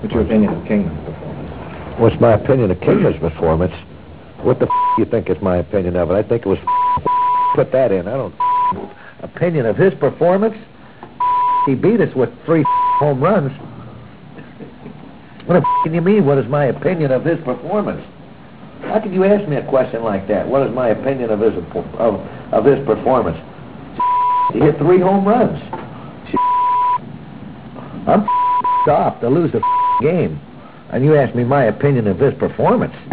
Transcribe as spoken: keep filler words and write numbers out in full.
What's your opinion of Kingman's performance? What's my opinion of Kingman's performance? What the f*** you think is my opinion of it? I think it was f- put that in. I don't opinion of his performance. He beat us with three home runs. What the f*** can you mean? What is my opinion of his performance? How could you ask me a question like that? What is my opinion of his of of his performance? He hit three home runs. I'm off to lose the game, and you ask me my opinion of his performance.